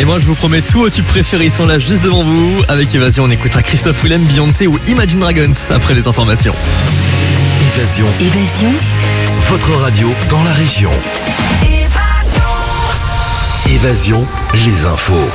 moi je vous promets tous vos tubes préférés, ils sont là juste devant vous. Avec Évasion, on écoutera Christophe Willem, Beyoncé ou Imagine Dragons après les informations. Évasion. Votre radio dans la région. Évasion, les infos.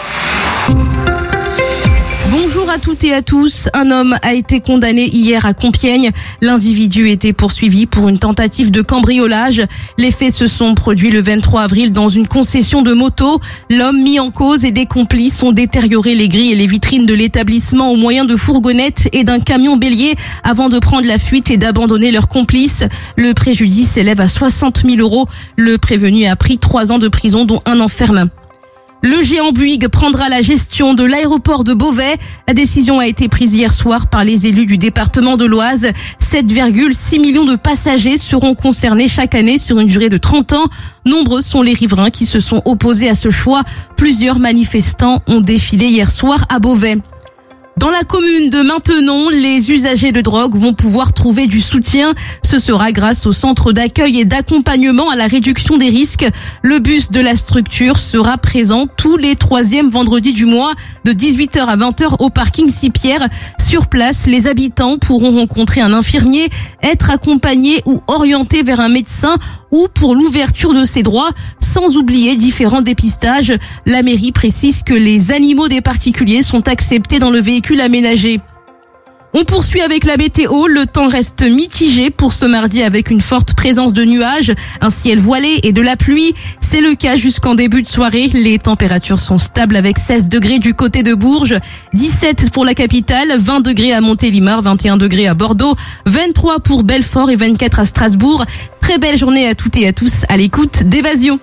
Bonjour à toutes et à tous. Un homme a été condamné hier à Compiègne. L'individu était poursuivi pour une tentative de cambriolage. Les faits se sont produits le 23 avril dans une concession de moto. L'homme mis en cause et des complices ont détérioré les grilles et les vitrines de l'établissement au moyen de fourgonnettes et d'un camion bélier avant de prendre la fuite et d'abandonner leurs complices. Le préjudice s'élève à 60 000 €. Le prévenu a pris 3 ans de prison, dont 1 an ferme. Le géant Bouygues prendra la gestion de l'aéroport de Beauvais. La décision a été prise hier soir par les élus du département de l'Oise. 7,6 millions de passagers seront concernés chaque année sur une durée de 30 ans. Nombreux sont les riverains qui se sont opposés à ce choix. Plusieurs manifestants ont défilé hier soir à Beauvais. Dans la commune de Maintenon, les usagers de drogue vont pouvoir trouver du soutien. Ce sera grâce au centre d'accueil et d'accompagnement à la réduction des risques. Le bus de la structure sera présent tous les 3e vendredis du mois de 18h à 20h au parking Six-Pierres. Sur place, les habitants pourront rencontrer un infirmier, être accompagnés ou orientés vers un médecin ou pour l'ouverture de ses droits, sans oublier différents dépistages. La mairie précise que les animaux des particuliers sont acceptés dans le véhicule aménagé. On poursuit avec la météo. Le temps reste mitigé pour ce mardi avec une forte présence de nuages, un ciel voilé et de la pluie. C'est le cas jusqu'en début de soirée. Les températures sont stables avec 16 degrés du côté de Bourges, 17 pour la capitale, 20 degrés à Montélimar, 21 degrés à Bordeaux, 23 pour Belfort et 24 à Strasbourg. Très belle journée à toutes et à tous à l'écoute d'Évasion.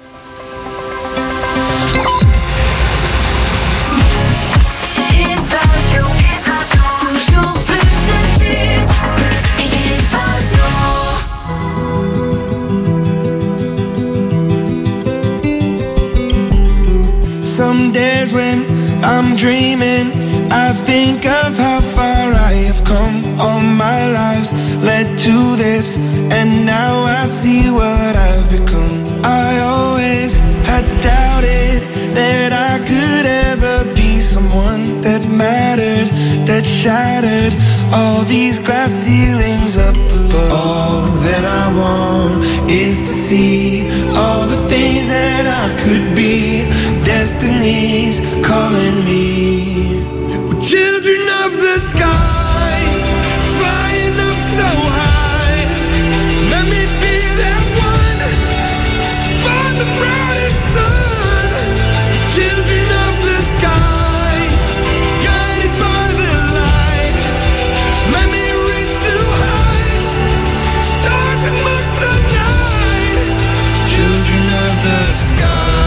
Some days when I'm dreaming, I think of how far I have come. All my lives led to this, and now I see what I've become. I always had doubted that I could ever be someone that mattered, that shattered all these glass ceilings up above. All that I want is to see all the things that I could be. Destiny's calling me. We're children of the sky, flying up so high. Let me be that one to find the brightest sun. Children of the sky, guided by the light. Let me reach new heights, stars amongst the night. Children of the sky.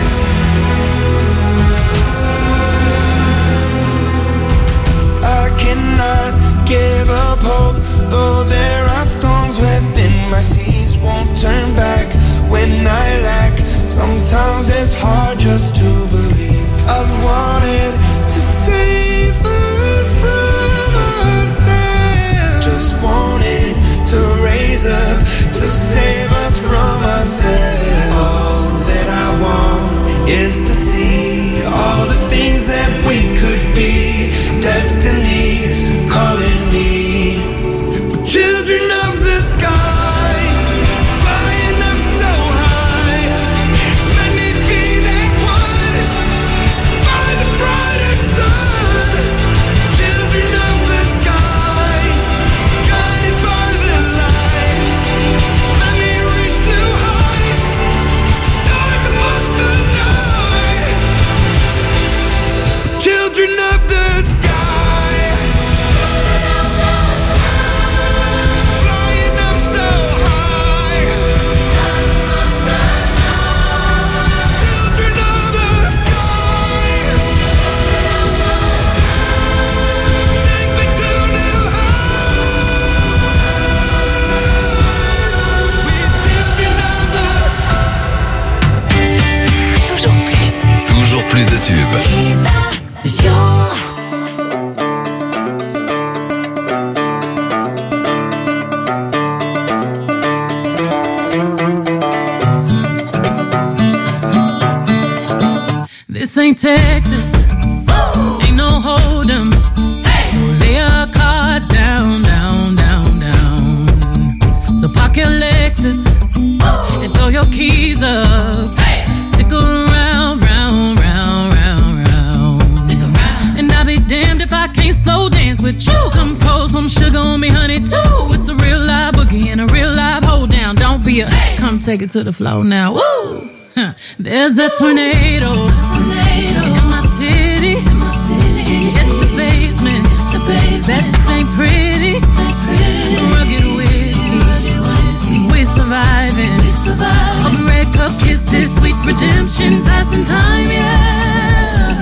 Give up hope, though there are storms within my seas. Won't turn back when I lack. Sometimes it's hard just to believe. I've wanted to save us from ourselves. Just wanted to raise up to save us from ourselves. All that I want is to see all the things that we could be. Destiny's calling me. We're children of the sky, flying up so high. Let me be that one to find the brightest sun. Children of the sky, guided by the light. Let me reach new heights, stars amongst the night. Children of the sky. Plus de tubes. This ain't Texas, ain't no hold 'em. So lay your cards down, down, down, down. So park your Lexus and throw your keys up. Stick around, round, round, round, round. Stick around. And I'll be damned if I can't slow dance with you. Come pour some sugar on me, honey, too. It's a real live boogie and a real live hold down. Don't be a, come take it to the floor now. Woo! There's a tornado in my city. At the basement. That ain't pretty. Rugged whiskey. We surviving. All the red cup kisses, sweet redemption, passing time, yeah.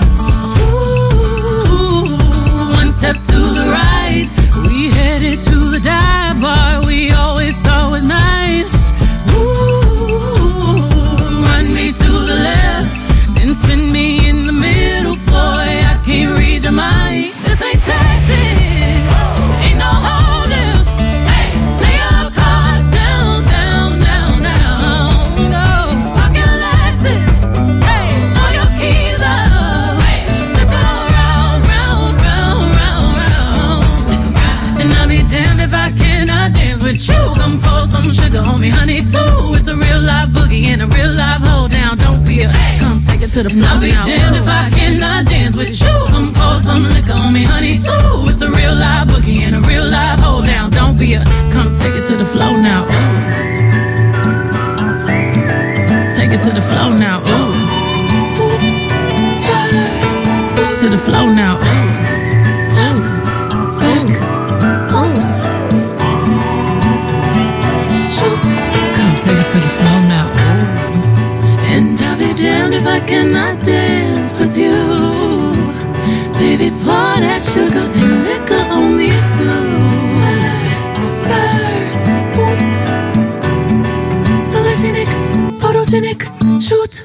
Ooh, one step to the right, we headed to the dive bar we always thought was nice. Ooh, run me to the left, then spin me in the middle, boy, I can't read your mind. This ain't Texas, ain't no hold'em. Lay your cards down, down, down, down. No, so park your Lexus, throw your keys up. Stick around, round, round, round, round. And I'll be damned if I cannot dance with you. Come pour some sugar on me, honey, too. It's a real live boogie and a real live hold down. Don't be a, come take it to the floor. I'll be damned if I cannot dance with you. Come pour some liquor on me, honey, too. It's a real live boogie and a real live hold down. Don't be a, come take it to the floor now. Ooh. Take it to the floor now. Ooh. Oops, spurs. To the floor now. Ooh. Top, back, oops. Shoot. Come take it to the floor now. Ooh. And I'll be damned if I cannot dance with you. Baby, pour that sugar and liquor on me too. Spurs, boots. Sologenic, photogenic, shoot.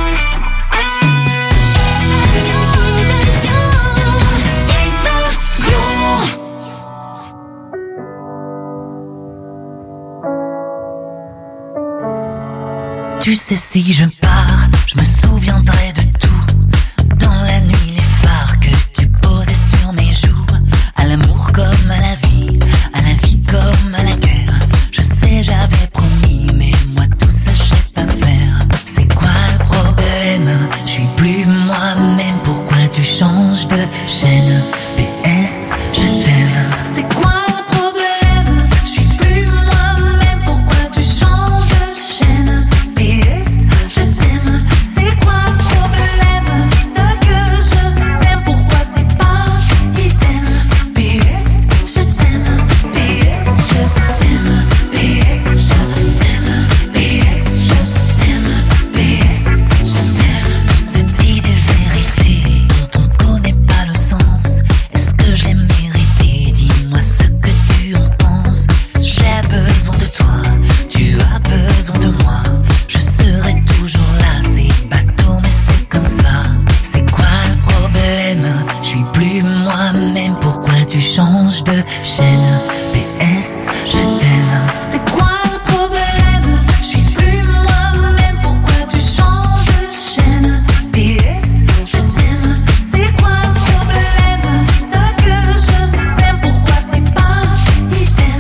Tu sais, si je pars, je me souviendrai de tout. Dans la nuit, les phares que tu posais sur mes joues. À l'amour comme à la vie comme à la guerre. Je sais, j'avais promis, mais moi tout ça, je sais pas faire. C'est quoi le problème? Je suis plus moi-même, pourquoi tu changes de chaîne? PS, je t'aime. C'est quoi le problème? Je suis plus moi-même, pourquoi tu changes de chaîne? PS, je t'aime. C'est quoi le problème? Ce que je sais, pourquoi c'est pas idem? PS, je t'aime. PS, je t'aime. PS, je t'aime. PS, je t'aime. PS, je t'aime. On se dit des vérités dont on connaît pas le sens. Est-ce que je l'ai mérité? Dis-moi ce que tu en penses. J'ai besoin de toi, tu as besoin de moi. Je serai toujours là, c'est bateau mais c'est comme ça. C'est quoi le problème? Je suis plus moi-même, pourquoi tu changes de chaîne? PS, je t'aime. C'est quoi le problème? Je suis plus moi-même, pourquoi tu changes de chaîne? PS, je t'aime. C'est quoi le problème? Ce que je sais, pourquoi c'est pas idem?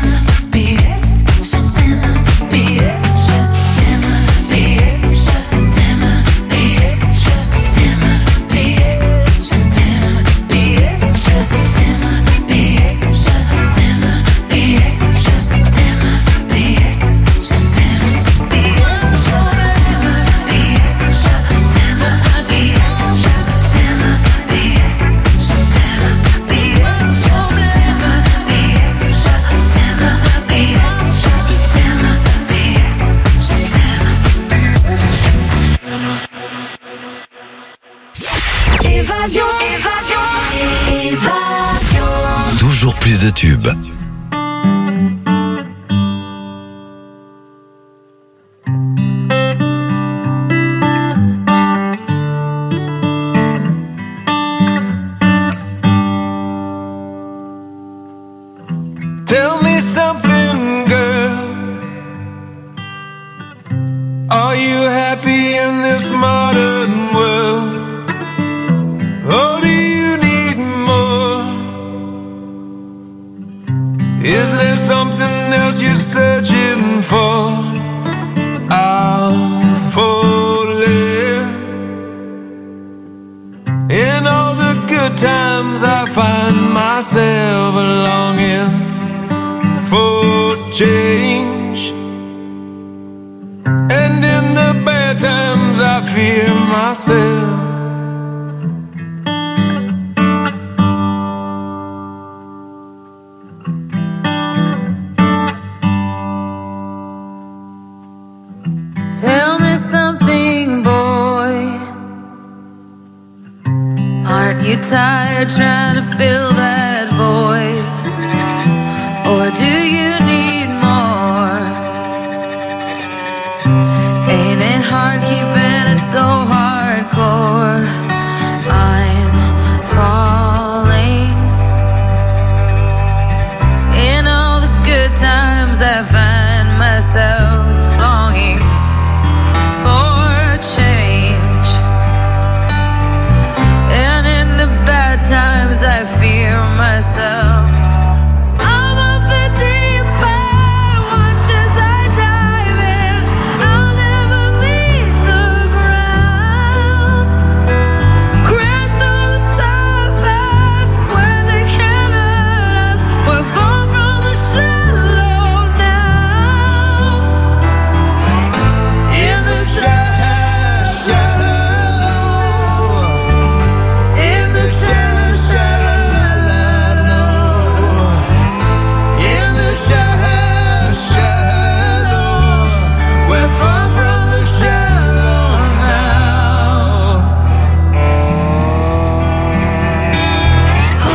PS, je t'aime. PS, je t'aime. PS, je t'aime. PS, je t'aime. PS, je t'aime. PS, je t'aime. PS, je t'aime. PS, je t'aime. PS, je t'aime. PS, je t'aime. PS, je t'aime. PS, je t'aime. PS, je t'aime. PS, je t'aime. PS, je t'aime. PS, je t'aime. Évasion, évasion, évasion. Toujours plus de tubes. Tell me something, girl. Are you happy in this modern world? Is there something else you're searching for? I'm falling. In all the good times I find myself longing for change, and in the bad times I fear myself. Tell me something, boy. Aren't you tired trying to fill that void? Or do you need more? Ain't it hard keeping it so hardcore? I'm falling. In all the good times I find myself longing for change, and in the bad times I fear myself. I'm of the deep end, watch as I dive in. I'll never meet the ground. Crash through the surface where they can't hurt us. We're far from the shallow now. In the shallow, in the shallow, in the shallow, we're far from the shallow now. Oh,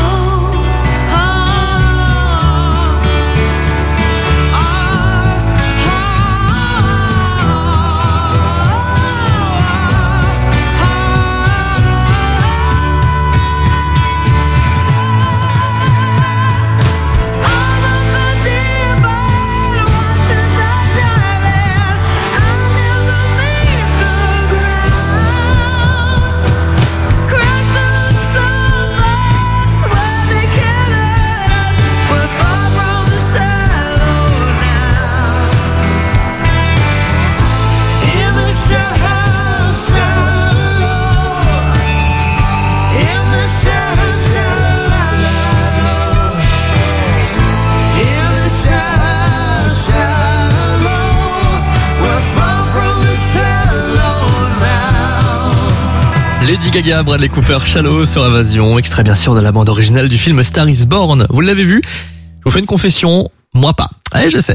Lady Gaga, Bradley Cooper, Shallow sur Évasion, extrait bien sûr de la bande originale du film Star is Born. Vous l'avez vu? Je vous fais une confession, moi pas. Allez, je sais.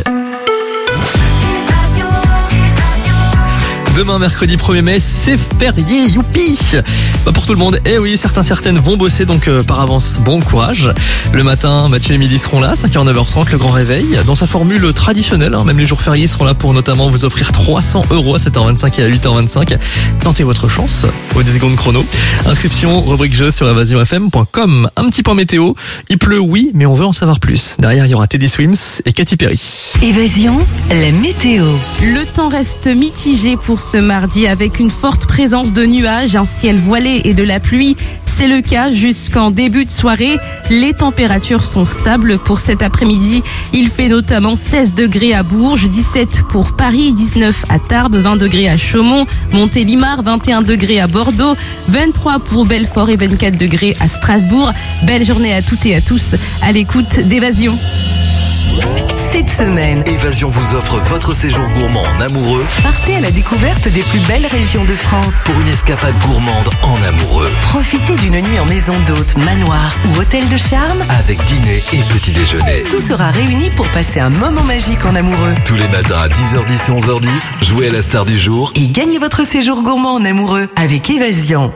Demain, mercredi 1er mai, c'est férié, youpi! Pas pour tout le monde. Eh oui, certaines vont bosser, donc par avance, bon courage. Le matin, Mathieu et Émilie seront là, 5h, 9h30, le grand réveil. Dans sa formule traditionnelle, même les jours fériés seront là pour notamment vous offrir 300 € à 7h25 et à 8h25. Tentez votre chance au 10 secondes chrono. Inscription, rubrique jeu sur évasionfm.com. Un petit point météo. Il pleut, oui, mais on veut en savoir plus. Derrière, il y aura Teddy Swims et Katy Perry. Évasion, la météo. Le temps reste mitigé pour ce mardi avec une forte présence de nuages, un ciel voilé et de la pluie. C'est le cas jusqu'en début de soirée. Les températures sont stables pour cet après-midi. Il fait notamment 16 degrés à Bourges, 17 pour Paris, 19 à Tarbes, 20 degrés à Chaumont, Montélimar, 21 degrés à Bordeaux, 23 pour Belfort et 24 degrés à Strasbourg. Belle journée à toutes et à tous à l'écoute d'Évasion. Cette semaine, Évasion vous offre votre séjour gourmand en amoureux partez à la découverte des plus belles régions de France. pour une escapade gourmande en amoureux. Profitez d'une nuit en maison d'hôte, manoir ou hôtel de charme. Avec dîner et petit déjeuner. Tout sera réuni pour passer un moment magique en amoureux. Tous les matins à 10h10 et 11h10, jouez à la star du jour. Et gagnez votre séjour gourmand en amoureux avec Évasion.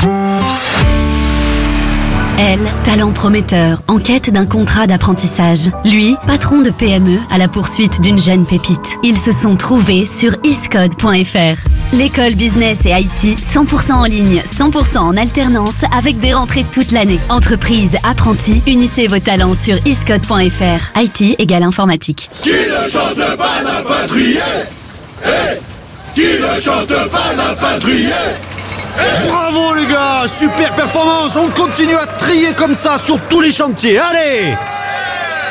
Elle, talent prometteur, en quête d'un contrat d'apprentissage. Lui, patron de PME à la poursuite d'une jeune pépite. Ils se sont trouvés sur iscode.fr. L'école business et IT, 100% en ligne, 100% en alternance, avec des rentrées toute l'année. Entreprise, apprentis, unissez vos talents sur iscode.fr. IT égale informatique. Qui ne chante pas n'a pas trié. Qui ne chante pas n'a pas trié. Bravo les gars, super performance, on continue à trier comme ça sur tous les chantiers, allez!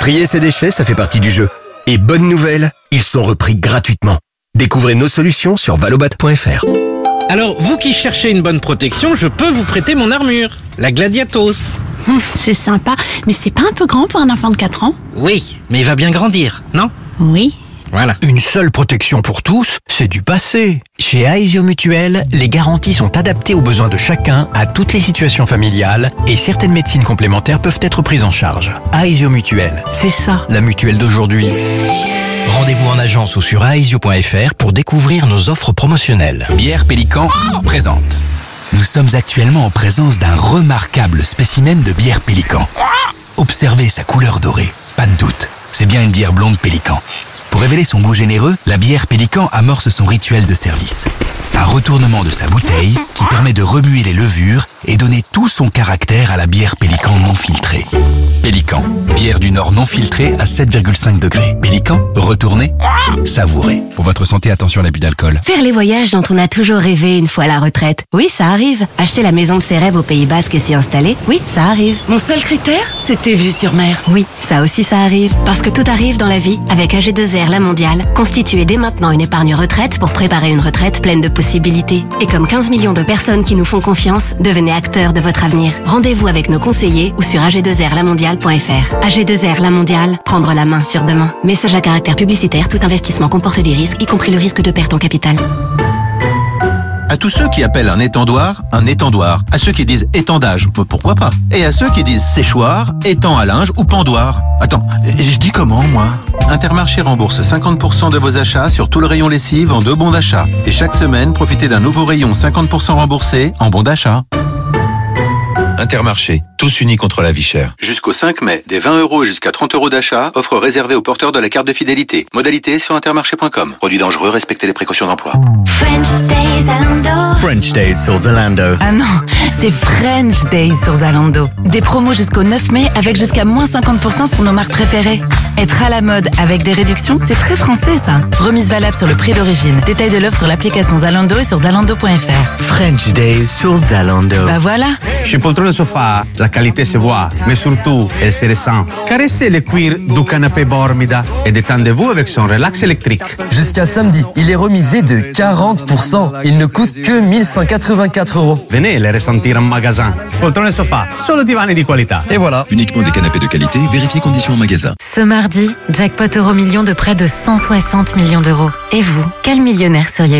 Trier ses déchets, ça fait partie du jeu. Et bonne nouvelle, ils sont repris gratuitement. Découvrez nos solutions sur valobat.fr. Alors, vous qui cherchez une bonne protection, je peux vous prêter mon armure, la Gladiatos. C'est sympa, mais c'est pas un peu grand pour un enfant de 4 ans? Oui, mais il va bien grandir, non? Oui. Voilà. Une seule protection pour tous, c'est du passé. Chez Aesio Mutuel, les garanties sont adaptées aux besoins de chacun, à toutes les situations familiales, et certaines médecines complémentaires peuvent être prises en charge. Aesio Mutuel, c'est ça la mutuelle d'aujourd'hui. Rendez-vous en agence ou sur aesio.fr pour découvrir nos offres promotionnelles. Bière Pélican présente. Nous sommes actuellement en présence d'un remarquable spécimen de bière Pélican. Observez sa couleur dorée, pas de doute, c'est bien une bière blonde Pélican. Pour révéler son goût généreux, la bière Pélican amorce son rituel de service. Un retournement de sa bouteille qui permet de remuer les levures et donner tout son caractère à la bière Pélican non filtrée. Pélican, bière du Nord non filtrée à 7,5 degrés. Pélican, retournez, savourez. Pour votre santé, attention à l'abus d'alcool. Faire les voyages dont on a toujours rêvé une fois à la retraite. Oui, ça arrive. Acheter la maison de ses rêves au Pays Basque et s'y installer. Oui, ça arrive. Mon seul critère, c'était vue sur mer. Oui, ça aussi ça arrive. Parce que tout arrive dans la vie. Avec AG2R La Mondiale, constituez dès maintenant une épargne retraite pour préparer une retraite pleine de possibilités. Et comme 15 millions de personnes qui nous font confiance, devenez acteurs de votre avenir. Rendez-vous avec nos conseillers ou sur ag2rlamondiale.fr. AG2R La Mondiale, prendre la main sur demain. Message à caractère publicitaire, tout investissement comporte des risques, y compris le risque de perte en capital. À tous ceux qui appellent un étendoir, à ceux qui disent étendage, pourquoi pas? Et à ceux qui disent séchoir, étang à linge ou pendoir. Attends, je dis comment, moi? Intermarché rembourse 50% de vos achats sur tout le rayon lessive en 2 bons d'achat. Et chaque semaine, profitez d'un nouveau rayon 50% remboursé en bons d'achat. Intermarché, tous unis contre la vie chère. Jusqu'au 5 mai, des 20 € et jusqu'à 30 € d'achat, offre réservée aux porteurs de la carte de fidélité. Modalité sur intermarché.com. Produit dangereux, respectez les précautions d'emploi. French Days Zalando. French Days sur Zalando. Ah non, c'est French Days sur Zalando. Des promos jusqu'au 9 mai avec jusqu'à moins 50% sur nos marques préférées. Être à la mode avec des réductions, c'est très français ça. Remise valable sur le prix d'origine. Détail de l'offre sur l'application Zalando et sur zalando.fr. French Days sur Zalando. Bah voilà. Chez Poltrone Sofa, la qualité se voit, mais surtout, elle se ressent. Caressez le cuir du canapé Bormida et détendez-vous avec son relax électrique. Jusqu'à samedi, il est remisé de 40%. Il ne coûte que 1184 €. Venez les ressentir en magasin. Poltrone Sofa, solo divani di qualità. Et voilà. Uniquement des canapés de qualité, vérifiez conditions en magasin. Ce mardi, jackpot euro-million de près de 160 millions d'euros. Et vous, quel millionnaire seriez-vous ?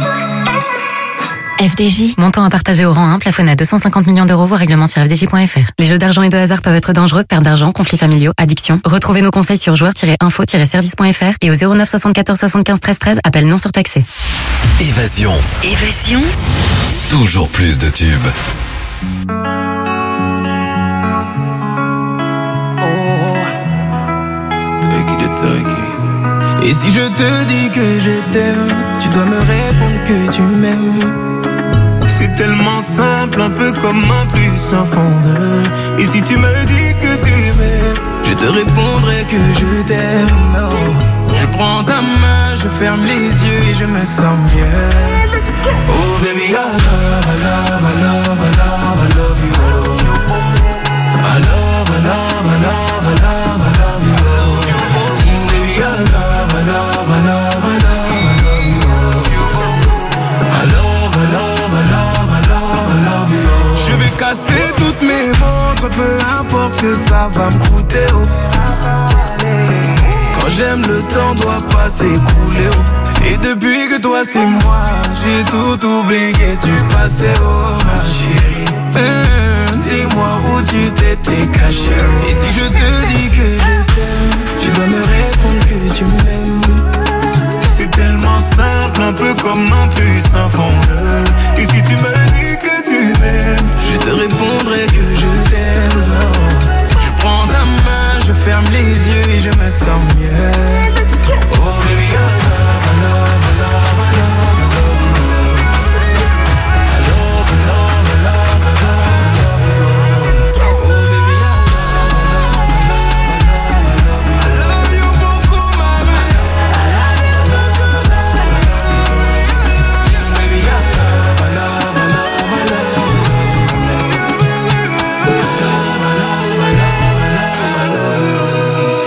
FDJ, montant à partager au rang 1, plafonné à 250 millions d'euros, vos règlements sur fdj.fr. Les jeux d'argent et de hasard peuvent être dangereux, perte d'argent, conflits familiaux, addiction. Retrouvez nos conseils sur joueurs-info-service.fr et au 09 74 75 13 13, appel non surtaxé. Évasion. Évasion. Toujours plus de tubes. Et si je te dis que je t'aime, tu dois me répondre que tu m'aimes. C'est tellement simple, un peu comme un plus un fondeur. Et si tu me dis que tu m'aimes, je te répondrai que je t'aime. Non. Je prends ta main, je ferme les yeux et je me sens bien. Oh baby, I love, I love, I love, I love, I love you. I love, I love, I love, I love, I love you. Baby, I love, I love, I love, I love, I love you. I love, I love, I love, I love, I love you. Je vais casser toutes mes montres, peu importe ce que ça va me coûter. Quand j'aime, le temps doit pas s'écouler. Et depuis que toi c'est moi, j'ai tout oublié, tu passais, oh ma chérie. Dis-moi où tu t'étais caché. Et si je te dis que je t'aime, tu dois me répondre que tu m'aimes. C'est tellement simple, un peu comme un puissant fondeur. Et si tu me dis que tu m'aimes, je te répondrai que je t'aime. Non. Je prends ta main, je ferme les yeux et je me sens mieux. Oh baby, I love, I love, I love, I love, I love you. I love, I love, I love, I love, I love you. Oh baby, I love, I love, I love, I love, I love you beaucoup, mama. I love, I love, I love, I love you. Baby, I love, I love, I love, I love you. I love, I love, I love, I love, I love you.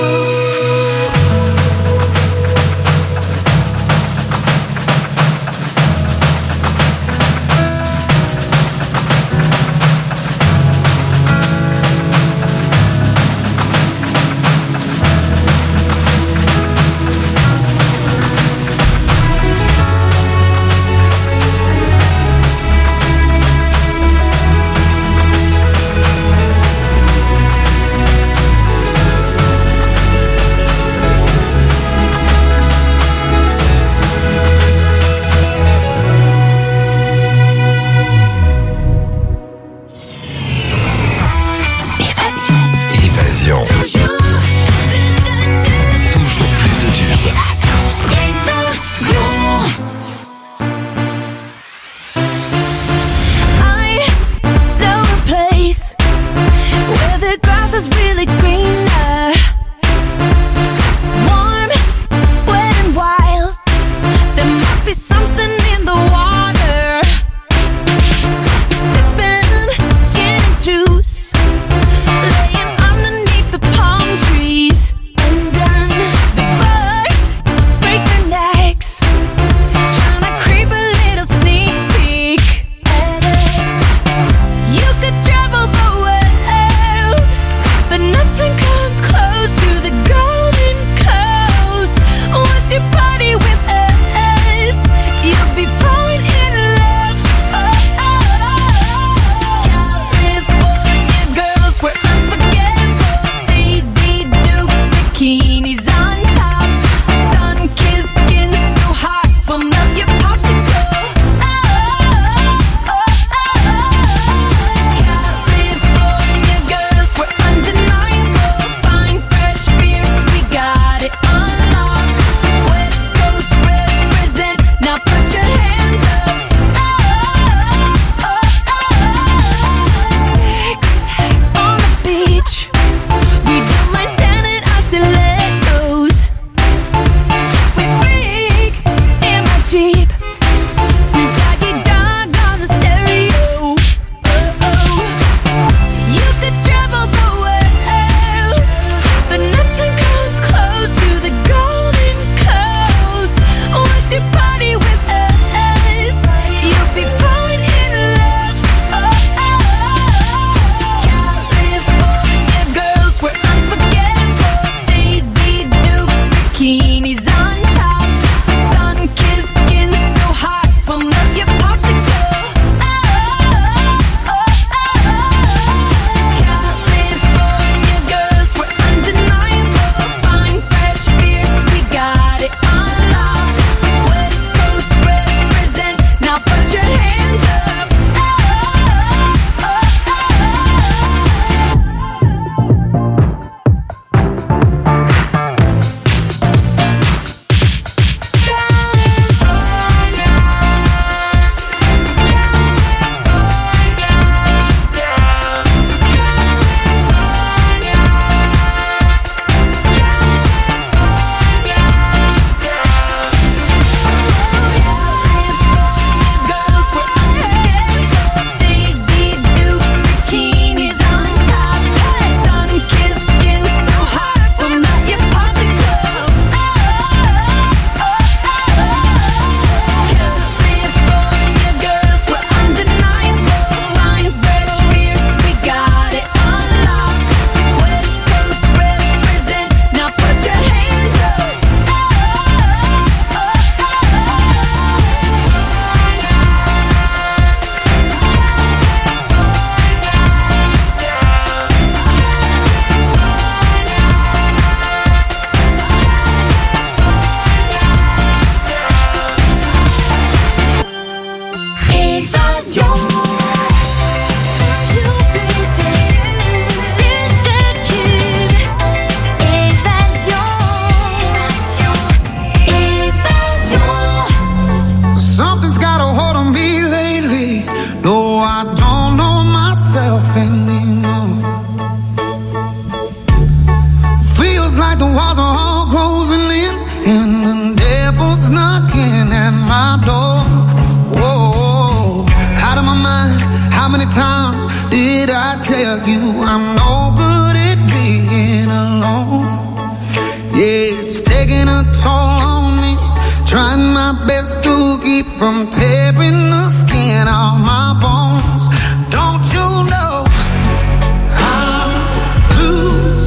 I'm no good at being alone. Yeah, it's taking a toll on me. Trying my best to keep from tearing the skin off my bones. Don't you know I lose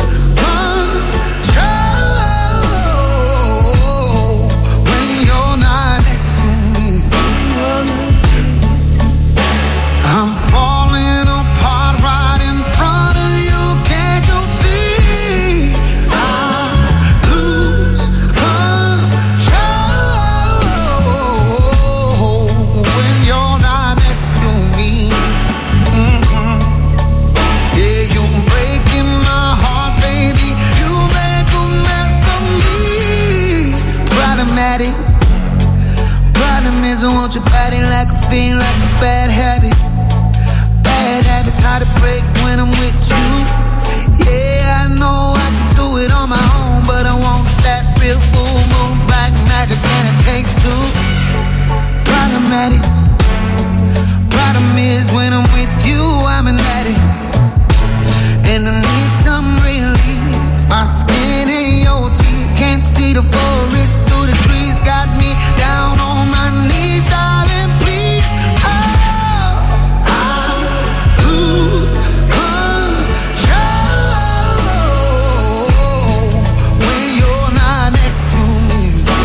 control when you're not next to me? I'm falling apart right in front of you. Can't you see? I lose control when you're not next to me. Yeah, you're breaking my heart, baby. You make a mess of me. Problematic. Problem is I want your body like a fiend, like a bad habit. Bad habits hard to break when I'm with you. Yeah, I know I can do it on my own, but I want that real full moon black magic, and it takes two. Problematic. Problem is when I'm with you, I'm an addict, and I need some relief. My skin and your teeth can't see the forest through the trees. Got me down on my knees, darling, please. Oh, I lose control when you're not next to me.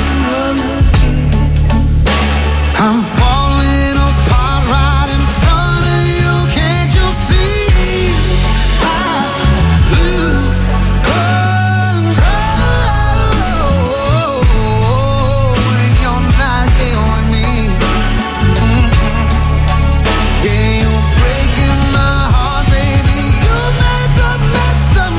I'm falling apart right in front of you. Can't you see? I lose control when you're not here with me. Yeah, you're breaking my heart, baby. You make a mess of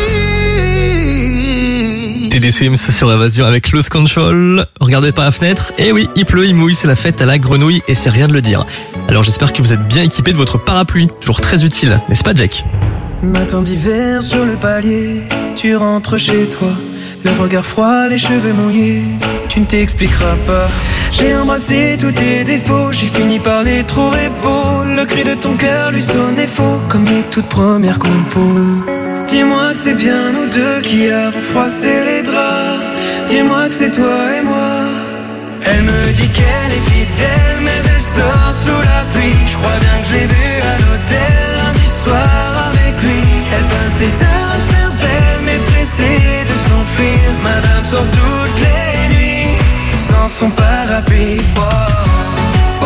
me. Teddy Swims sur Évasion avec Lose Control. Regardez par la fenêtre. Et oui, il pleut, il mouille, c'est la fête à la grenouille et c'est rien de le dire. Alors j'espère que vous êtes bien équipés de votre parapluie. Toujours très utile, n'est-ce pas Jack? Matin d'hiver sur le palier, tu rentres chez toi, le regard froid, les cheveux mouillés, tu ne t'expliqueras pas. J'ai embrassé tous tes défauts, j'ai fini par les trouver beaux. Le cri de ton cœur lui sonnait faux, comme les toutes premières compos. Dis-moi que c'est bien nous deux qui avons froissé les draps. Dis-moi que c'est toi et moi. Elle me dit qu'elle est fidèle, mais elle sort sous la pluie. Je crois bien que je l'ai vue à l'hôtel lundi soir avec lui. Elle passe des heures à se faire belle, mais pressée de s'enfuir. Madame sort toutes les nuits sans son parapluie. Oh, oh, oh,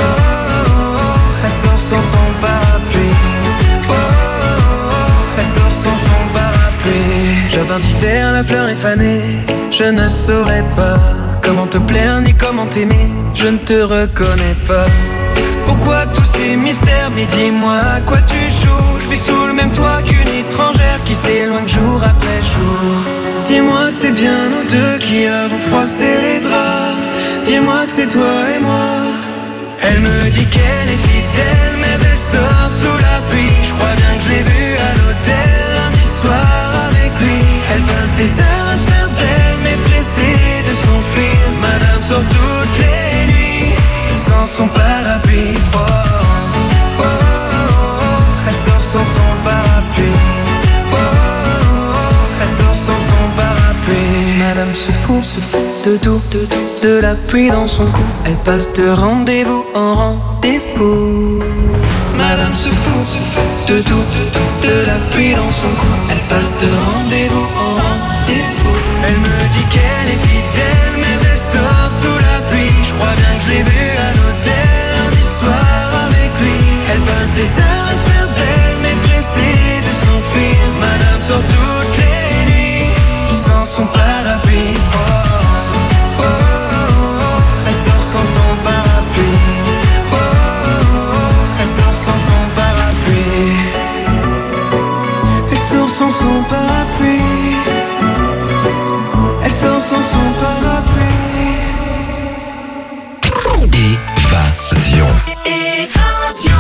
oh, elle sort sans son parapluie. Oh, oh, oh, elle sort sans son parapluie. Jardin d'hiver, la fleur est fanée. Je ne saurais pas comment te plaire ni comment t'aimer. Je ne te reconnais pas. Pourquoi tous ces mystères? Mais dis-moi à quoi tu joues. Je vis sous le même toit qu'une étrangère qui s'éloigne jour après jour. Dis-moi que c'est bien nous deux qui avons froissé les draps. Dis-moi que c'est toi et moi. Elle me dit qu'elle est fidèle, mais elle sort sous la pluie. Je crois bien que je l'ai vue à l'hôtel lundi soir avec lui. Elle passe des heures à se faire belle, mais pressée de s'enfuir. Madame sort toutes les nuits sans son parapluie. Oh, oh, oh, oh, elle sort sans son parapluie. Oh, oh, oh, elle sort sans son parapluie. Madame se fout de tout, de la pluie dans son cou. Elle passe de rendez-vous en rendez-vous. Madame se fout de tout, de la pluie dans son cou. Elle passe de rendez-vous en rendez-vous. Elle me dit qu'elle est fidèle, mais elle sort sous la pluie. Je crois bien que je l'ai vue à l'hôtel lundi soir avec lui. Elle passe des heures à se faire belle, mais pressée de s'enfuir. Madame sort toutes les nuits sans son parapluie. Oh, oh, oh, oh, elle sort sans son parapluie. Oh, oh, oh, elle sort sans son parapluie. Elle sort sans son parapluie. Elle sort sans son parapluie. Évasion. Évasion.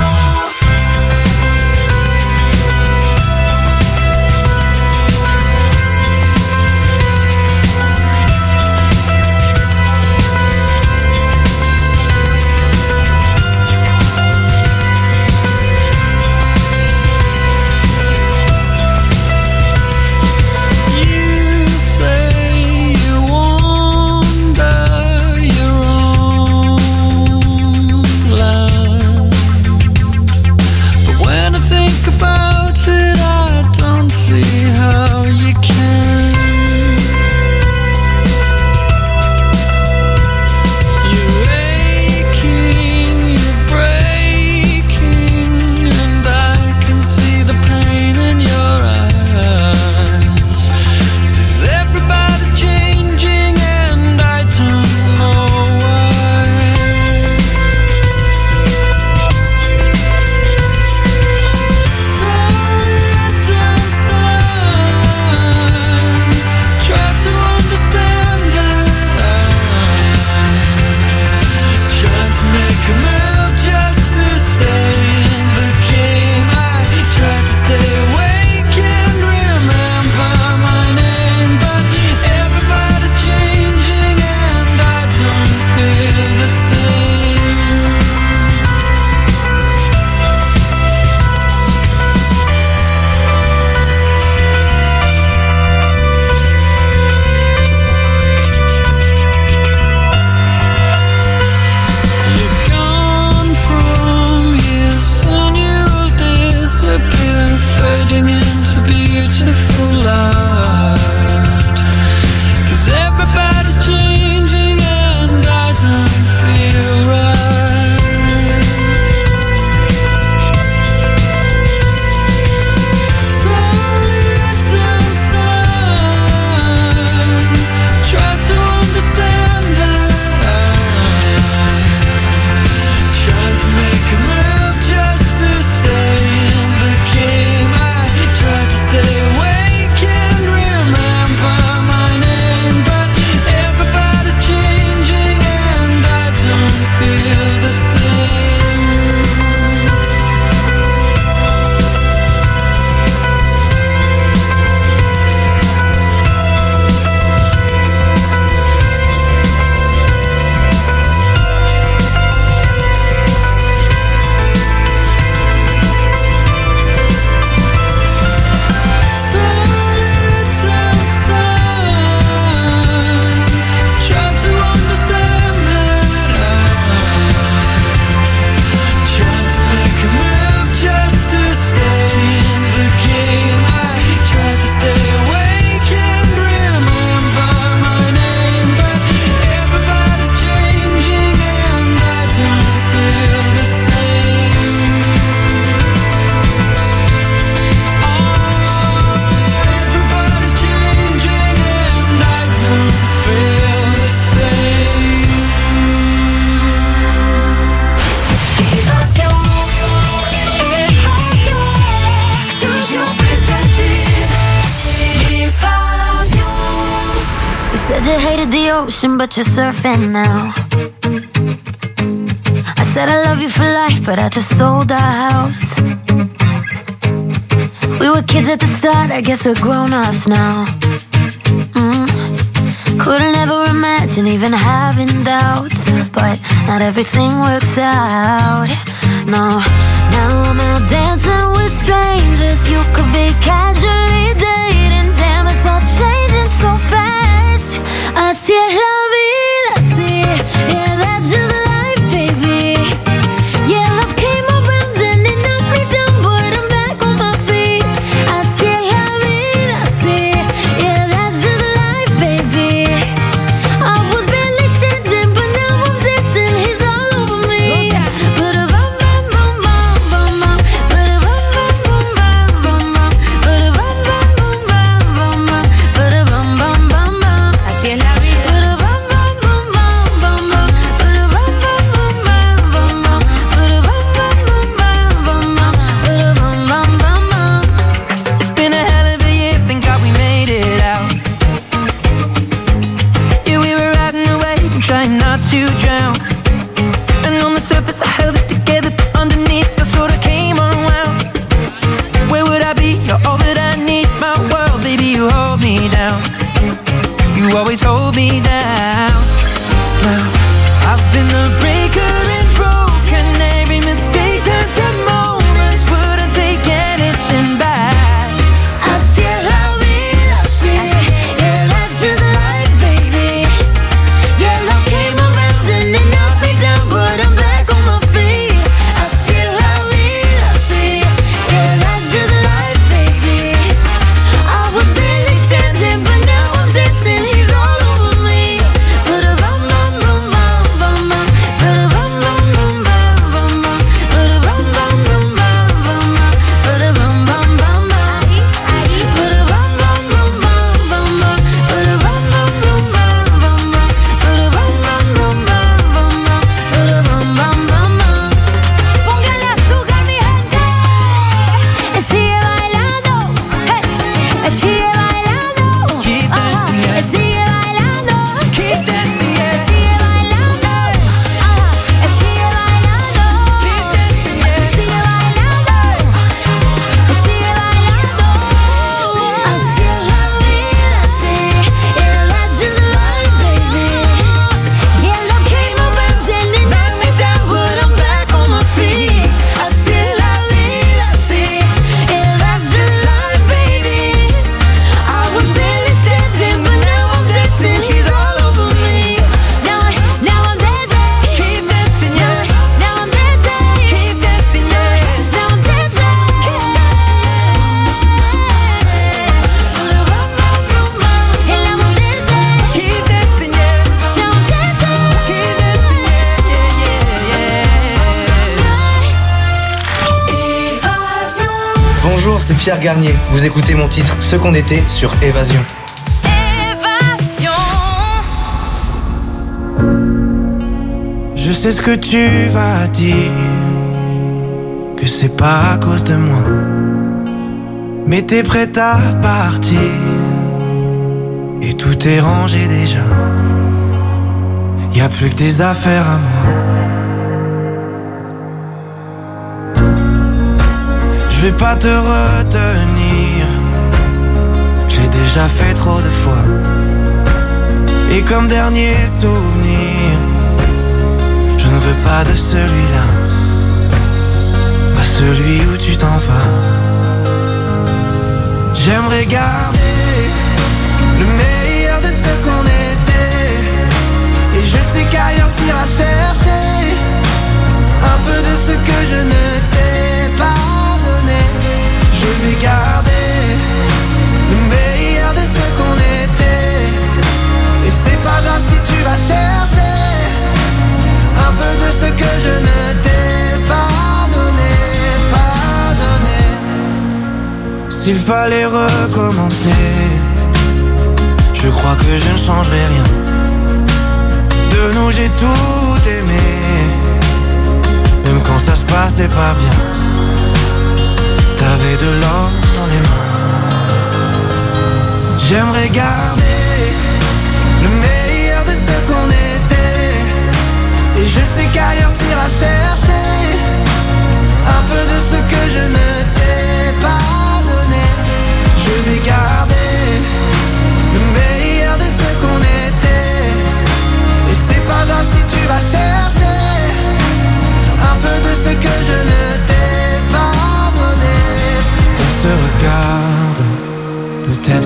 you hated the ocean, but you're surfing now. I said I love you for life, but I just sold our house. We were kids at the start, I guess we're grown-ups now. Couldn't ever imagine even having doubts, but not everything works out. No, now I'm out dancing with strangers. You could be casually dating. Damn, it's all changing so fast. Así es la vida, sí. Yeah, that's just life, baby. Yeah, love came around and it knocked me down, but I'm back on my feet. Así es la vida, sí. Yeah, that's just life, baby. I was barely standing, but now I'm dancing. He's all over me. It's been a hell of a year, thank God we made it out. Yeah, we were riding away and trying not to drown. And on the surface I held it together, but underneath I sort of came unwound. Where would I be? You're all that I need, my world, baby, you hold me down. You always hold me down. Well, I've been the breaker and broken. Every mistake turns to moments. Wouldn't take anything back. Así es la vida, sí. Yeah, that's just life, baby. Yeah, love came around and it knocked me down, but I'm back on my feet. Así es la vida, sí. Yeah, that's just life, baby. I was barely standing, but now I'm dancing. She's all over me. Póngale azúcar, mi gente. Sigue bailando. Hey, sigue bailando. Keep dancing, yeah. Sigue bailando. Keep dancing, yeah. Sigue bailando. Sigue bailando. Keep dancing, yeah. Sigue bailando. Sigue bailando. Así es la vida, sí. Yeah, that's just life, baby. Yeah, love came around and it knocked me down, but I'm back on my feet. Así es la vida, sí. Yeah, that's just life, baby. I was barely standing, but now I'm dancing. She's all over me. Now I'm dancing. Keep dancing, yeah. Now I'm dancing. Keep dancing, yeah. Now I'm dancing. Keep dancing, yeah. And I'm dancing. Keep dancing, yeah. Now I'm dancing. Keep dancing, yeah. Bonjour, c'est Pierre Garnier. Vous écoutez mon titre Ce qu'on était sur Évasion. Je sais ce que tu vas dire, que c'est pas à cause de moi, mais t'es prête à partir, et tout est rangé déjà. Y a plus que des affaires à moi. Je vais pas te retenir, j'ai déjà fait trop de fois. Et comme dernier souvenir, je ne veux pas de celui-là, pas celui où tu t'en vas. J'aimerais garder le meilleur de ce qu'on était, et je sais qu'ailleurs t'iras chercher un peu de ce que je ne t'ai pas donné. Je vais garder le meilleur de ce qu'on était, et c'est pas grave si tu vas chercher un peu de ce que je ne t'ai pas donné, pas donné. S'il fallait recommencer, je crois que je ne changerai rien. De nous j'ai tout aimé, même quand ça se passait pas bien. T'avais de l'or dans les mains. J'aimerais garder le meilleur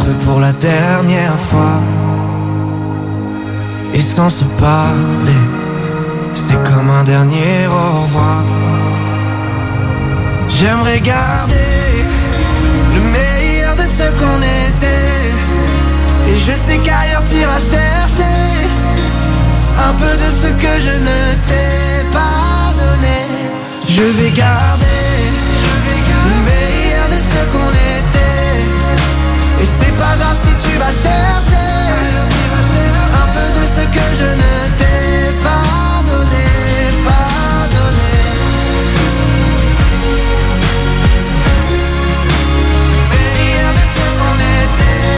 peu pour la dernière fois. Et sans se parler, c'est comme un dernier au revoir. J'aimerais garder le meilleur de ce qu'on était. Et je sais qu'ailleurs t'iras chercher un peu de ce que je ne t'ai pas donné. Je vais garder le meilleur de ce qu'on était. Et c'est pas grave si tu vas chercher un peu de ce que je ne t'ai pas donné, pas donné. Le meilleur de ce qu'on était.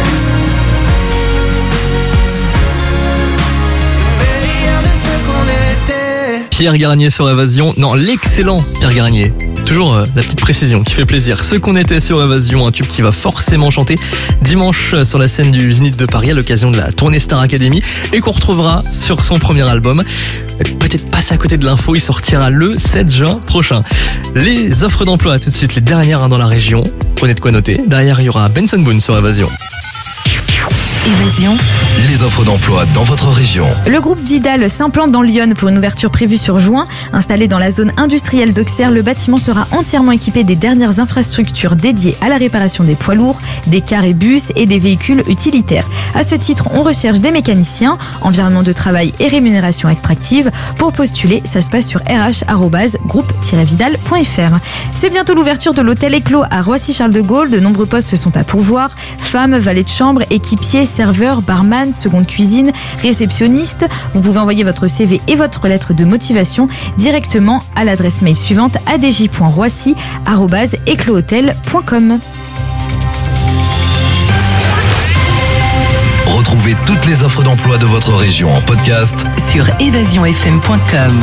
Le meilleur de ce qu'on était. Pierre Garnier sur Évasion. Non, l'excellent Pierre Garnier. Toujours la petite précision qui fait plaisir. Ce qu'on était sur Évasion, un tube qui va forcément chanter dimanche sur la scène du Zénith de Paris à l'occasion de la tournée Star Academy et qu'on retrouvera sur son premier album. Peut-être passer à côté de l'info, il sortira le 7 juin prochain. Les offres d'emploi tout de suite, les dernières dans la région. Prenez de quoi noter. Derrière, il y aura Benson Boone sur Évasion. Évasion. Les offres d'emploi dans votre région. Le groupe Vidal s'implante dans Lyon pour une ouverture prévue sur juin. Installé dans la zone industrielle d'Auxerre, le bâtiment sera entièrement équipé des dernières infrastructures dédiées à la réparation des poids lourds, des cars et bus et des véhicules utilitaires. À ce titre, on recherche des mécaniciens, environnement de travail et rémunération attractive. Pour postuler, ça se passe sur rh@groupe-vidal.fr. C'est bientôt l'ouverture de l'hôtel Éclos à Roissy-Charles de Gaulle. De nombreux postes sont à pourvoir. Femmes, valets de chambre, équipiers, serveur, barman, seconde cuisine, réceptionniste. Vous pouvez envoyer votre CV et votre lettre de motivation directement à l'adresse mail suivante adj.roissy@eclohotel.com. Retrouvez toutes les offres d'emploi de votre région en podcast sur évasionfm.com.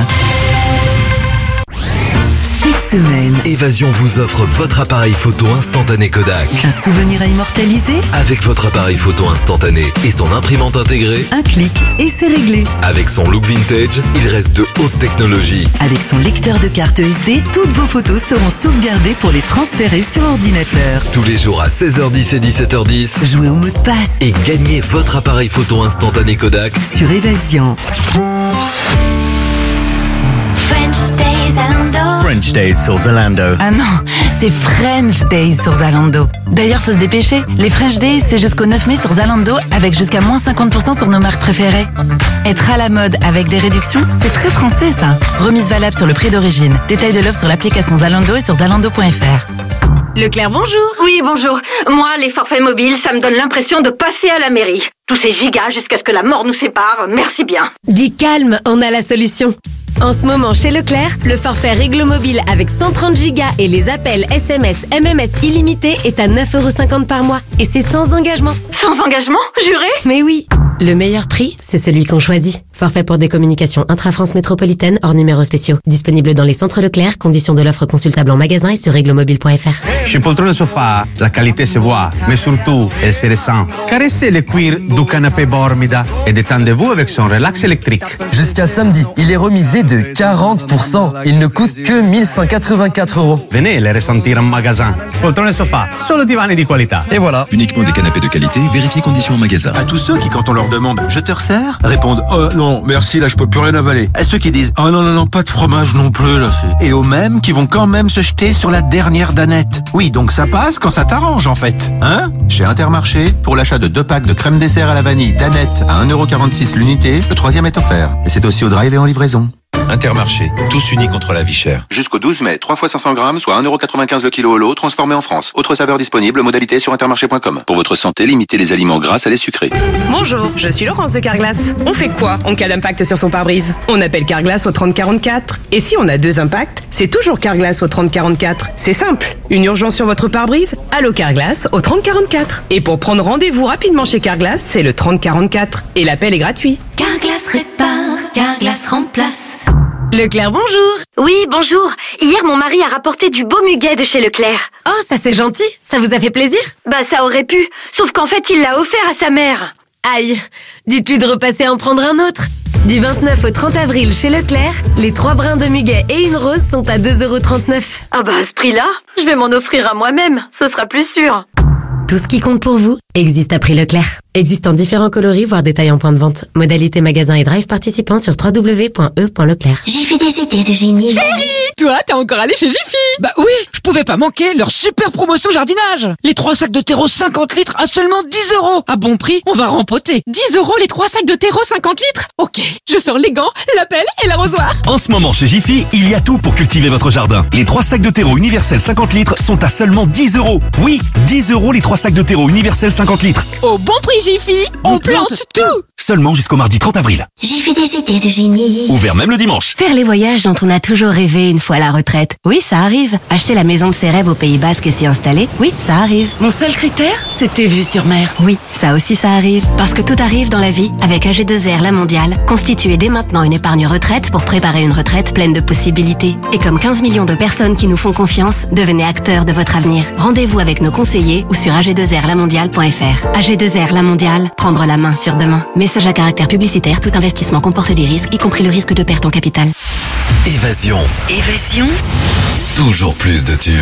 Cette semaine, Évasion vous offre votre appareil photo instantané Kodak. Un souvenir à immortaliser? Avec votre appareil photo instantané et son imprimante intégrée, un clic et c'est réglé. Avec son look vintage, il reste de haute technologie. Avec son lecteur de carte SD, toutes vos photos seront sauvegardées pour les transférer sur ordinateur. Tous les jours à 16h10 et 17h10, jouez au mot de passe et gagnez votre appareil photo instantané Kodak sur Évasion. French Days sur Zalando. Ah non, c'est French Days sur Zalando. D'ailleurs, faut se dépêcher. Les French Days, c'est jusqu'au 9 mai sur Zalando avec jusqu'à moins 50% sur nos marques préférées. Être à la mode avec des réductions, c'est très français ça. Remise valable sur le prix d'origine. Détail de l'offre sur l'application Zalando et sur zalando.fr. Leclerc, bonjour. Oui, bonjour. Moi, les forfaits mobiles, ça me donne l'impression de passer à la mairie. Tous ces gigas jusqu'à ce que la mort nous sépare, merci bien. Dis calme, on a la solution. En ce moment, chez Leclerc, le forfait Réglo Mobile avec 130 Go et les appels SMS, MMS illimités est à 9,50€ par mois. Et c'est sans engagement. Sans engagement, juré? Mais oui. Le meilleur prix, c'est celui qu'on choisit. Forfait pour des communications intra-France métropolitaine hors numéros spéciaux. Disponible dans les centres Leclerc, conditions de l'offre consultable en magasin et sur reglomobile.fr. Chez Poltrone Sofa, la qualité se voit, mais surtout, elle se ressent. Caressez le cuir du canapé Bormida et détendez-vous avec son relax électrique. Jusqu'à samedi, il est remisé de 40%. Il ne coûte que 1184€. Venez les ressentir en magasin. Poltrone Sofa, solo divani di qualità. Et voilà. Uniquement des canapés de qualité, vérifiez conditions en magasin. À tous ceux qui, quand on leur demande « Je te resserre ?» répondent « Oh non, merci, là je peux plus rien avaler ». À ceux qui disent « Oh non, pas de fromage non plus là ». Et aux mêmes qui vont quand même se jeter sur la dernière danette. Oui, donc ça passe quand ça t'arrange en fait. Hein ? Chez Intermarché, pour l'achat de 2 packs de crème dessert à la vanille danette à 1,46€ l'unité, le 3e est offert. Et c'est aussi au drive et en livraison. Intermarché, tous unis contre la vie chère. Jusqu'au 12 mai, 3 fois 500 grammes, soit 1,95€ le kilo au lot, transformé en France. Autre saveur disponible, modalité sur intermarché.com. Pour votre santé, limitez les aliments gras à les sucrés. Bonjour, je suis Laurence de Carglass. On fait quoi en cas d'impact sur son pare-brise? On appelle Carglass au 3044. Et si on a 2 impacts, c'est toujours Carglass au 3044. C'est simple. Une urgence sur votre pare-brise? Allô Carglass au 3044. Et pour prendre rendez-vous rapidement chez Carglass, c'est le 3044. Et l'appel est gratuit. Carglass répare, Carglass remplace. Leclerc, bonjour. Oui, bonjour. Hier, mon mari a rapporté du beau muguet de chez Leclerc. Oh, ça c'est gentil. Ça vous a fait plaisir? Bah, ça aurait pu. Sauf qu'en fait, il l'a offert à sa mère. Aïe. Dites-lui de repasser en prendre un autre. Du 29 au 30 avril chez Leclerc, les 3 brins de muguet et une rose sont à 2,39€. Ah bah, à ce prix-là, je vais m'en offrir à moi-même. Ce sera plus sûr. Tout ce qui compte pour vous existe à prix Leclerc. Existe en différents coloris, voire détails en point de vente. Modalité magasin et drive participants sur www.e.leclerc. J'ai fait des idées de génie. Chérie, toi, t'es encore allé chez Jiffy? Bah oui, je pouvais pas manquer leur super promotion jardinage. Les 3 sacs de terreau 50 litres à seulement 10 €. À bon prix, on va rempoter. 10 € les 3 sacs de terreau 50 litres? Ok, je sors les gants, la pelle et l'arrosoir. En ce moment chez Jiffy, il y a tout pour cultiver votre jardin. Les 3 sacs de terreau universel 50 litres sont à seulement 10 €. Oui, 10 € les 3 sacs de terreau universel 50 litres. Au bon prix Jiffy, on plante tout. Seulement jusqu'au mardi 30 avril. J'ai fait des idées de génie. Ouvert même le dimanche. Faire les voyages dont on a toujours rêvé une fois à la retraite. Oui, ça arrive. Acheter la maison de ses rêves au Pays Basque et s'y installer. Oui, ça arrive. Mon seul critère, c'était vue sur mer. Oui, ça aussi ça arrive. Parce que tout arrive dans la vie avec AG2R La Mondiale. Constituez dès maintenant une épargne retraite pour préparer une retraite pleine de possibilités. Et comme 15 millions de personnes qui nous font confiance, devenez acteurs de votre avenir. Rendez-vous avec nos conseillers ou sur ag2rlamondiale.fr. AG2R La Mondiale, prendre la main sur demain. Message à caractère publicitaire, tout investissement comporte des risques, y compris le risque de perte en capital. Évasion. Évasion. Toujours plus de tubes.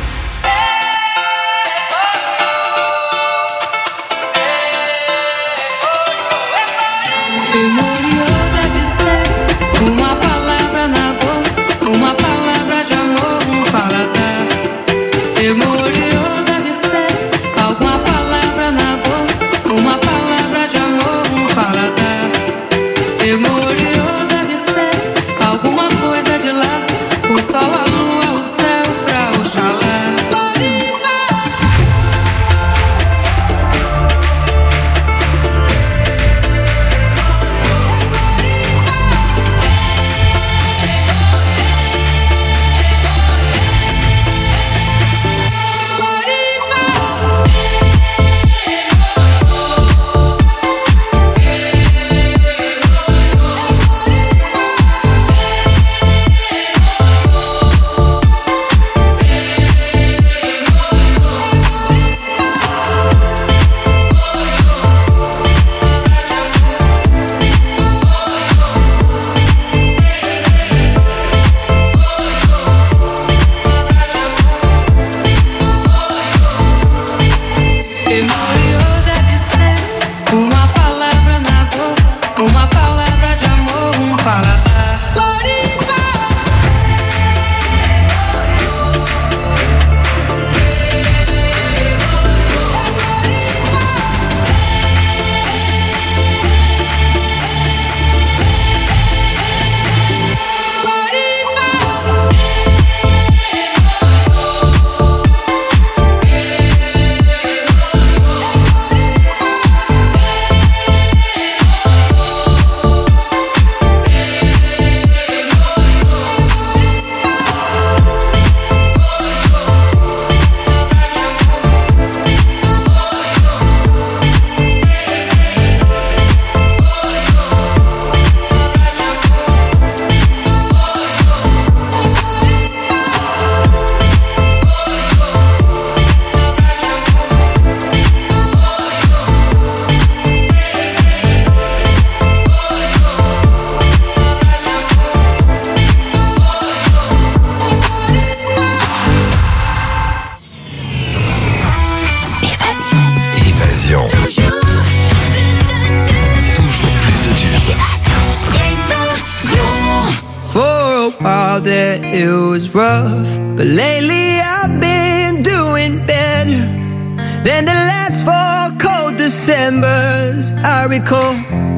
while there it was rough, but lately I've been doing better than the last 4 cold Decembers I recall.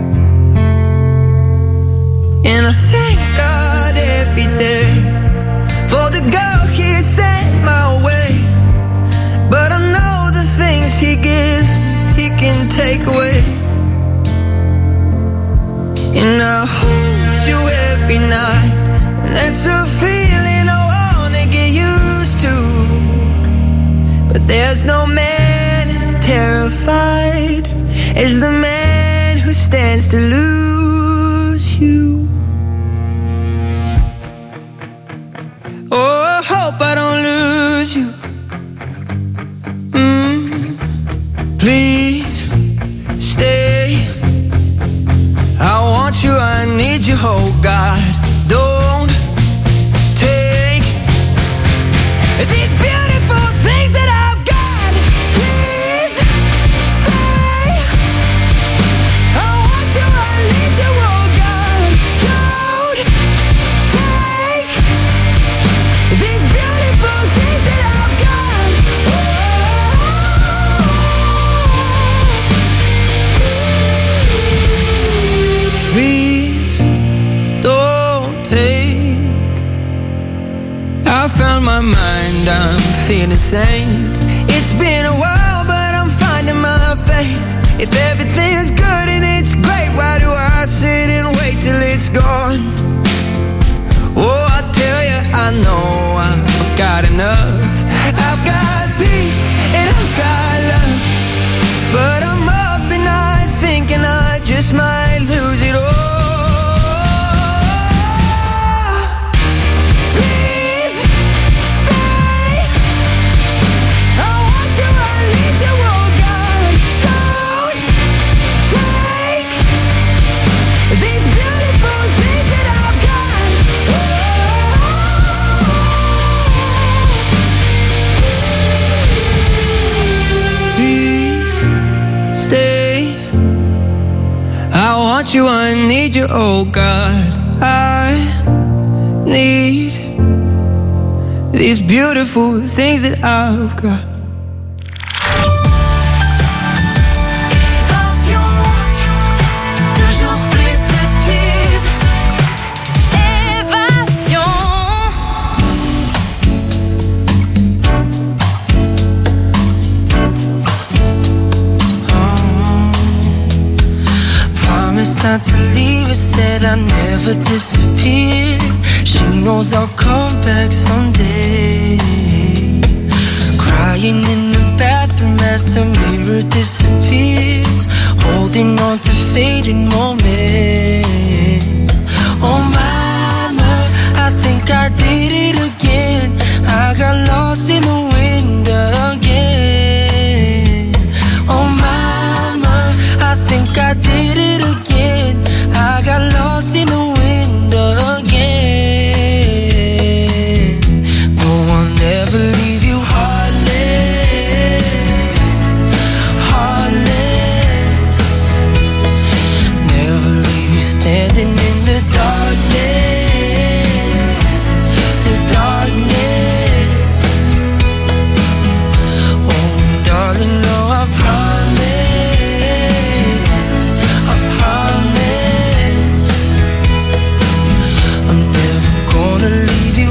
And I thank God every day for the girl He sent my way, but I know the things He gives He can take away. And I hold you every night, and that's a feeling I wanna get used to. But there's no man as terrified as the man who stands to lose you. Oh, I hope I don't lose you. Please stay. I want you, I need you, oh God. Don't take these beautiful things that I've got. Please my mind, I'm feeling sane. It's been a while, but I'm finding my faith. If everything's good and it's great, why do I sit and wait till it's gone? Oh, I tell you, I know I've got enough. I've got peace and I've got love, but I'm up at night thinking I just might lose it all. You, I need you, oh God, I need these beautiful things that I've got. Not to leave her, said I'd never disappear. She knows I'll come back someday. Crying in the bathroom as the mirror disappears, holding on to fading moments. Oh mama, I think I did it again. I got lost in the wind again. Oh mama, I think I did it again. I got lost in the wind again. No, I'll never leave you heartless, heartless. Never leave you standing in the darkness, the darkness. Oh, darling, no, I promise, I promise. Gonna leave you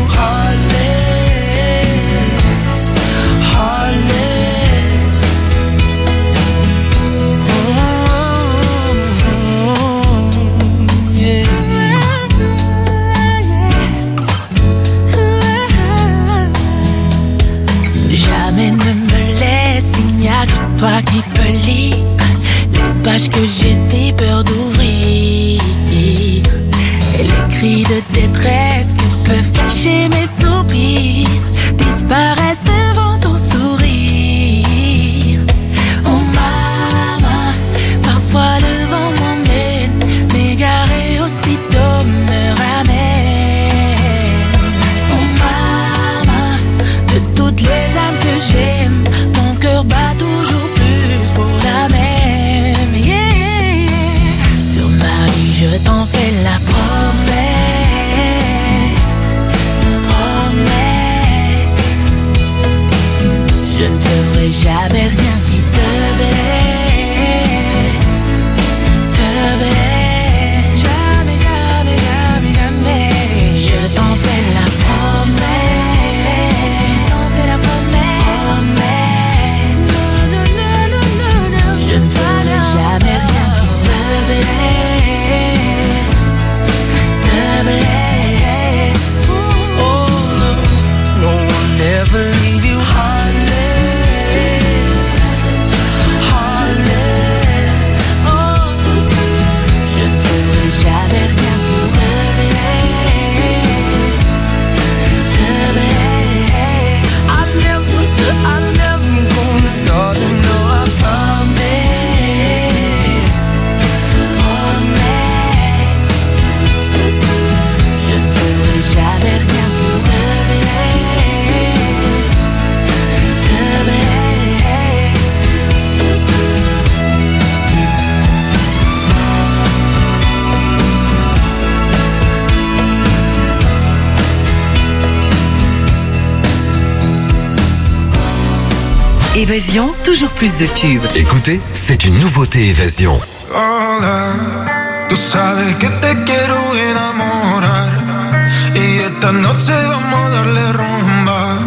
heartless, heartless. Yeah. Jamais ne me laisse, il n'y a que toi qui peux lire les pages que j'ai si peur d'ouvrir. Et les cris de détresse que peuvent cacher mes soupirs disparaissent devant ton sourire. Oh mama, parfois le vent m'emmène, m'égarer aussitôt me ramène. Oh mama, de toutes les âmes que j'aime, mon cœur bat toujours plus pour la même. Yeah. Sur ma vie je t'en fais la promesse, promesse. Je ne ferai jamais rien qui te blesse, te blesse. Jamais, jamais, jamais, jamais. Je t'en fais la promesse, je t'en fais la promesse. Non, non, non, non, non, non. Je ne ferai jamais rien qui te blesse, te blesse. Oh no, no, I'll never leave you heartless, heartless. Oh, Je ne ferai jamais rien qui te blesse, te blesse. I'm never gonna, darling, no, I promise, Promesse. Je ne ferai jamais rien qui te blesse, te blesse. Évasion, toujours plus de tubes. Écoutez, c'est une nouveauté Évasion. Hola, tú sabes que te quiero enamorar y esta noche vamos a darle rumba.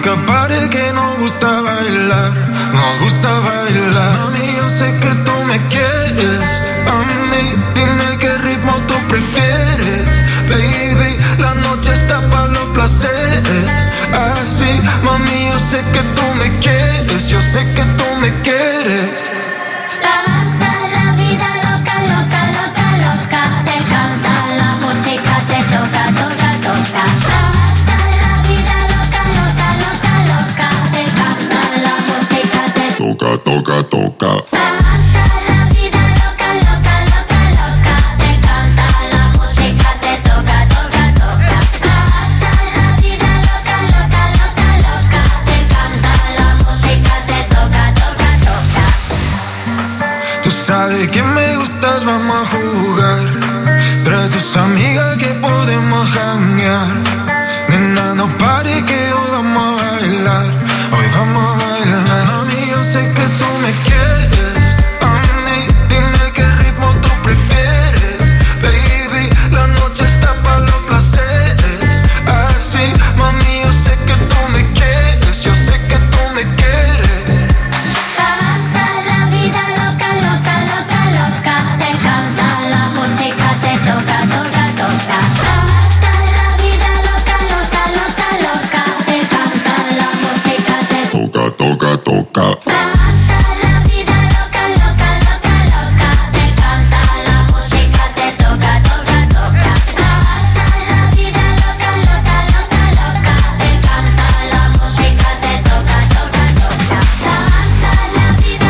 música pare que nos gusta bailar, nos gusta bailar. Mami, yo sé que tú me quieres, a mí, dime qué ritmo tú prefieres. Baby, la noche está para los placeres. Así, mami, yo sé que tú me quieres, yo sé que tú me quieres. Hasta la vida loca, loca, loca, loca. Te canta la música, te toca, toca, toca. Hasta la vida loca, loca, loca, loca. Te canta la música, te toca, toca, toca. hasta la vida loca, loca, loca, loca. Te canta la música, te toca, toca, toca. Hasta la vida loca, loca, loca, loca. Te canta la música, te toca, toca, toca. Tú sabes que me gustas, vamos a jugar. Trae tus amigas que podemos janguear. Nena, no pare que hoy vamos a bailar. Hoy vamos a bailar. Mami, yo sé que tú me quieres. A mí, dime qué ritmo tú prefieres. Baby, la noche está para los placeres. Así, mami, yo sé que tú me quieres. Yo sé que tú me quieres. Hasta la vida loca, loca, loca, loca. Te canta la música, te toca, toca, toca. Hasta la vida loca, loca, loca, loca. Te canta la música, te toca, toca, toca. Hasta la vida loca, loca, loca, loca. Te canta la música, te toca, toca, toca. Hasta la vida loca, loca, loca, loca. Te canta la música, te toca, toca, toca. Hasta la vida,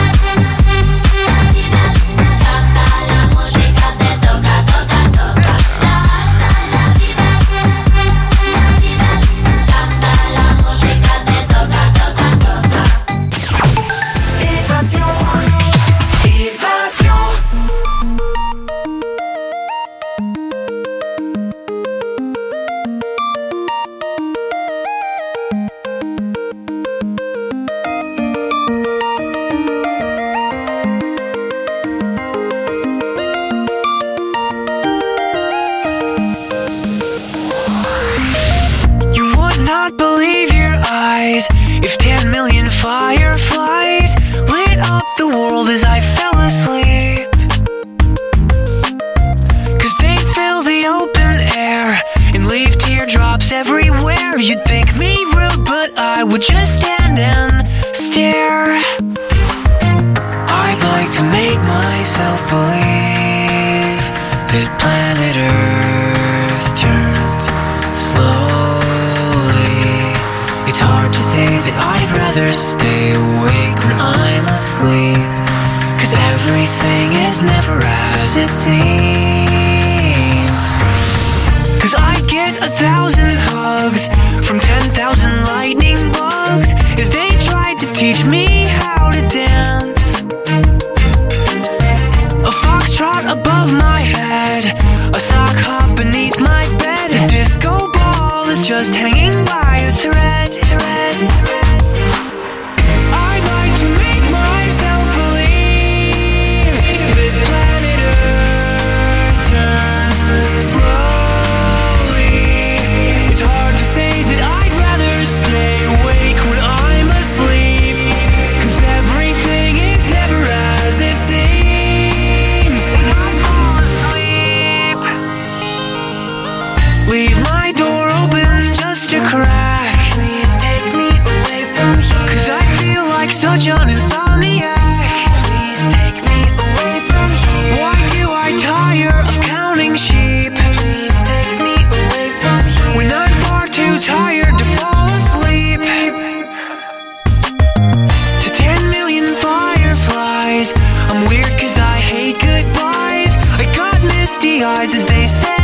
canta la música, te toca, toca, toca. Hasta la vida, canta la música, te toca, toca, toca. Évasion, évasion. You would not believe your eyes if 10 million fireflies lit up the world as I fell asleep. 'Cause they fill the open air and leave teardrops everywhere. You'd think me rude, but I would just stand and stare. I'd like to make myself believe that planet Earth turns slowly. It's hard to say that I'd rather stay awake when I'm asleep. 'Cause everything is never as it seems. 'Cause I get 1,000 hugs from 10,000 lightning bugs as they tried to teach me how to dance. A foxtrot above my head, a sock hop beneath my bed. A disco ball is just hanging by a thread. I'd like to make myself believe that planet Earth turns slowly. It's hard to say that I'd rather stay awake when I'm asleep. 'Cause everything is never as it seems. Leave my door open just a crack. Please take me away from here. 'Cause I feel like such an insomniac. Please take me away from here. Why do I tire of counting sheep? Please take me away from here. When I'm far too tired to fall asleep. To 10 million fireflies, I'm weird 'cause I hate goodbyes. I got misty eyes as they say